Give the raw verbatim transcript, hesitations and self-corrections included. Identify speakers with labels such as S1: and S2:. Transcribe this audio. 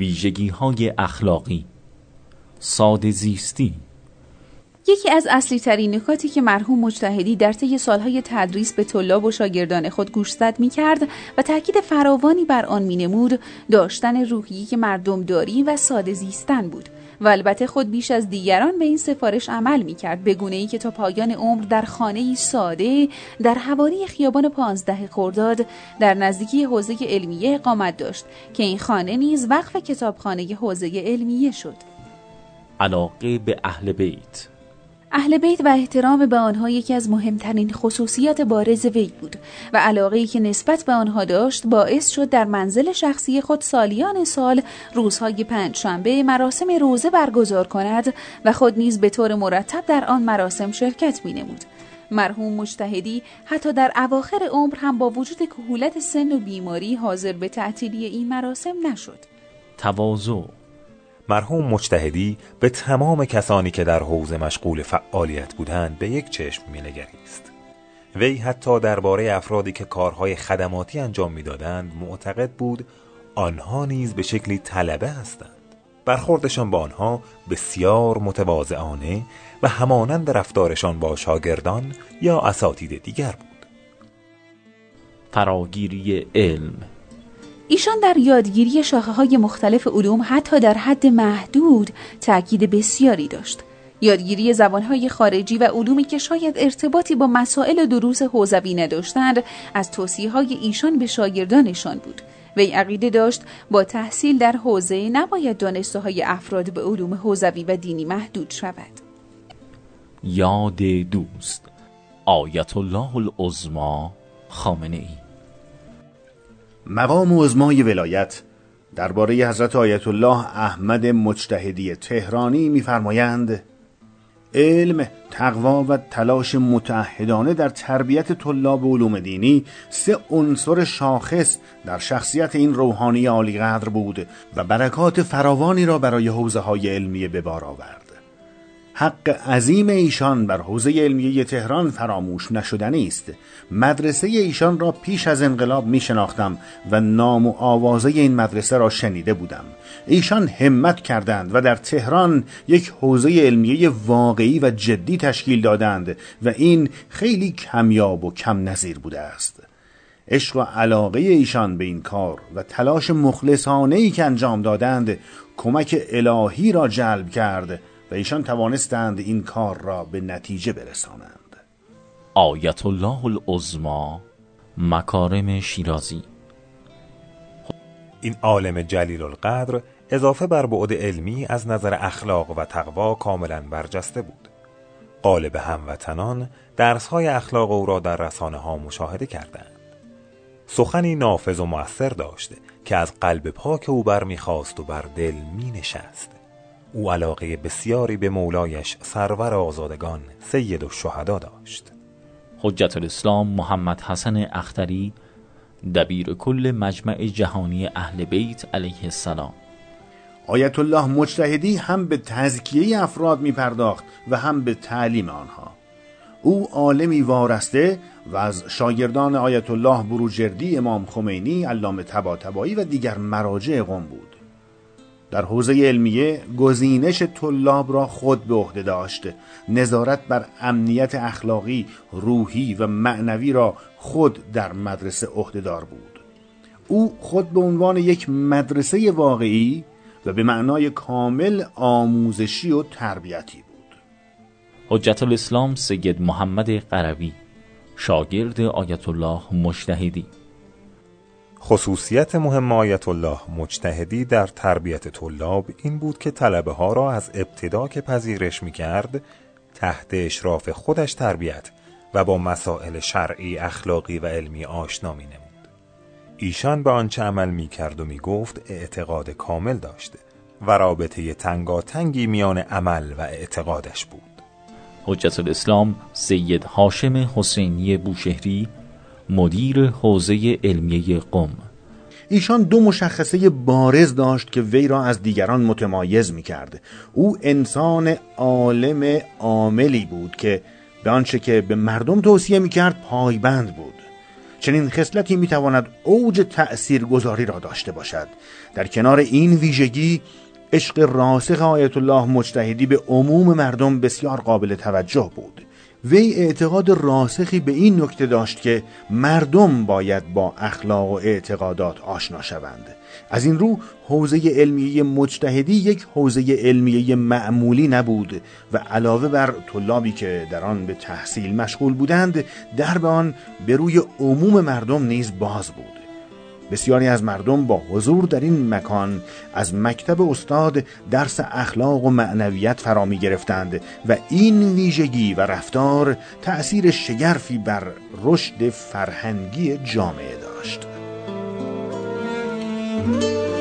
S1: ویژگی‌های اخلاقی. ساده زیستی.
S2: یکی از اصلی ترین نکاتی که مرحوم مجتهدی در طی سالهای تدریس به طلاب و شاگردان خود گوشزد می‌کرد و تاکید فراوانی بر آن می‌نمود، داشتن روحیه مردمداری و ساده زیستن بود و البته خود بیش از دیگران به این سفارش عمل می‌کرد، به گونه‌ای که تا پایان عمر در خانه‌ای ساده در حوالی خیابان پانزده خرداد در نزدیکی حوزه علمیه اقامت داشت که این خانه نیز وقف کتابخانه حوزه علمیه شد.
S1: علاقه به اهل بیت.
S2: اهل بیت و احترام به آنها یکی از مهمترین خصوصیات بارز وی بود و علاقه‌ای که نسبت به آنها داشت باعث شد در منزل شخصی خود سالیان سال روزهای پنجشنبه مراسم روزه برگزار کند و خود نیز به طور مرتب در آن مراسم شرکت می‌نمود. مرحوم مجتهدی حتی در اواخر عمر هم با وجود کهولت سن و بیماری حاضر به تعطیلی این مراسم نشد.
S1: تواضع.
S3: مرحوم مجتهدی به تمام کسانی که در حوزه مشغول فعالیت بودند به یک چشم می‌نگریست. وی حتی درباره افرادی که کارهای خدماتی انجام می‌دادند معتقد بود آنها نیز به شکلی طلبه هستند. برخوردشان با آنها بسیار متواضعانه و همانند رفتارشان با شاگردان یا اساتید دیگر بود.
S1: فراگیری علم.
S2: ایشان در یادگیری شاخه‌های مختلف علوم حتی در حد محدود تأکید بسیاری داشت. یادگیری زبانهای خارجی و علومی که شاید ارتباطی با مسائل دروس حوزوی نداشتند از توصیه‌های ایشان به شاگردانشان بود. وی عقیده داشت با تحصیل در حوزه نباید دانسته‌های افراد به علوم حوزوی و دینی محدود شود.
S1: یاد دوست. آیت الله العظمی خامنه‌ای.
S4: مقام عظمای ولایت درباره حضرت آیت الله احمد مجتهدی تهرانی می‌فرمایند: علم، تقوا و تلاش متعهدانه در تربیت طلاب علوم دینی سه عنصر شاخص در شخصیت این روحانی عالیقدر بود و برکات فراوانی را برای حوزه‌های علمیه به بار آورد. حق عظیم ایشان بر حوزه علمیه تهران فراموش نشدنی است. مدرسه ایشان را پیش از انقلاب می شناختم و نام و آوازه این مدرسه را شنیده بودم. ایشان همت کردند و در تهران یک حوزه علمیه واقعی و جدی تشکیل دادند و این خیلی کمیاب و کم نظیر بوده است. عشق و علاقه ایشان به این کار و تلاش مخلصانه‌ای که انجام دادند کمک الهی را جلب کرد و ایشان توانستند این کار را به نتیجه برسانند.
S1: آیت الله العظمی مکارم شیرازی.
S3: این عالم جلیل القدر اضافه بر بعد علمی از نظر اخلاق و تقوا کاملا برجسته بود. غالب هموطنان درس‌های اخلاق او را در رسانه‌ها مشاهده کردند. سخنی نافذ و مؤثر داشته که از قلب پاک او برمیخواست و بر دل می نشست. او علاقه بسیاری به مولایش سرور آزادگان سید الشهدا داشت.
S1: حجت الاسلام محمد حسن اختری، دبیر کل مجمع جهانی اهل بیت علیه السلام.
S4: آیت الله مجتهدی هم به تزکیه افراد می پرداخت و هم به تعلیم آنها. او عالمی وارسته و از شاگردان آیت الله بروجردی، امام خمینی، علامه طباطبایی و دیگر مراجع قم بود. در حوزه علمیه گزینش طلاب را خود به عهده داشت. نظارت بر امنیت اخلاقی، روحی و معنوی را خود در مدرسه عهده‌دار بود. او خود به عنوان یک مدرسه واقعی و به معنای کامل آموزشی و تربیتی بود.
S1: حجت الاسلام سید محمد قروی، شاگرد آیت الله مجتهدی.
S3: خصوصیت مهم آیت الله مجتهدی در تربیت طلاب این بود که طلبه ها را از ابتدا که پذیرش می کرد تحت اشراف خودش تربیت و با مسائل شرعی، اخلاقی و علمی آشنا می نمود. ایشان به آنچه عمل می کرد و می گفت اعتقاد کامل داشته و رابطه تنگاتنگی میان عمل و اعتقادش بود.
S1: حجت الاسلام سید هاشم حسینی بوشهری، مدیر حوزه علمیه قم.
S4: ایشان دو مشخصه بارز داشت که وی را از دیگران متمایز می کرد. او انسان عالم عاملی بود که به آنچه که به مردم توصیه می کرد پایبند بود. چنین خصلتی میتواند اوج تأثیرگذاری را داشته باشد. در کنار این ویژگی، عشق راسخ آیت الله مجتهدی به عموم مردم بسیار قابل توجه بود. وی اعتقاد راسخی به این نکته داشت که مردم باید با اخلاق و اعتقادات آشنا شوند. از این رو حوزه علمیه مجتهدی یک حوزه علمیه معمولی نبود و علاوه بر طلابی که در آن به تحصیل مشغول بودند، درب آن به روی عموم مردم نیز باز بود. بسیاری از مردم با حضور در این مکان از مکتب استاد درس اخلاق و معنویت فرا می گرفتند و این ویژگی و رفتار تأثیر شگرفی بر رشد فرهنگی جامعه داشت.